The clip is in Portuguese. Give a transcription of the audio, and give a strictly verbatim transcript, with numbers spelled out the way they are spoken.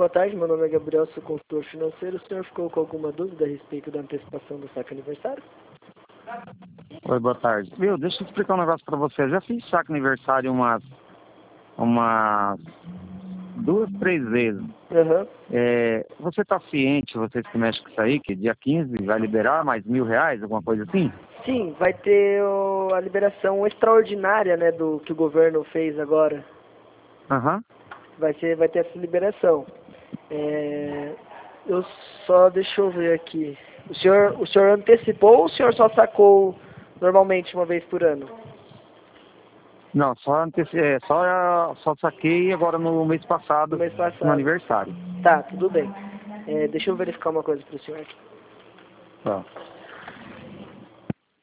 boa tarde. Meu nome é Gabriel, sou consultor financeiro. O senhor ficou com alguma dúvida a respeito da antecipação do saque aniversário? Oi, boa tarde. Viu, deixa eu explicar um negócio pra você. Eu já fiz saque aniversário umas, umas duas, três vezes. Uhum. É, você tá ciente, vocês que mexem com isso aí, que dia quinze vai liberar mais mil reais, alguma coisa assim? Sim, vai ter o, a liberação extraordinária, né, do que o governo fez agora. Aham. Uhum. Vai ser, vai ter essa liberação. É, eu só, deixa eu ver aqui. O senhor, o senhor antecipou ou o senhor só sacou normalmente uma vez por ano? Não, só, anteci... é, só, só saquei agora no mês passado, No mês passado. no aniversário. Tá, tudo bem. É, deixa eu verificar uma coisa para o senhor aqui. Tá.